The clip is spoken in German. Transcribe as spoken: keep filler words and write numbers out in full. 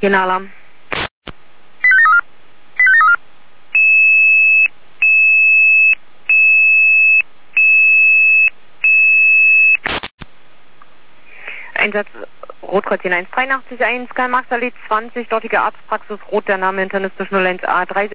Generalarm. Einsatz Rotkreuz eins drei acht eins, Karl-Marx-Allee zwanzig, dortige Arztpraxis Rot, der Name internistisch null eins A drei.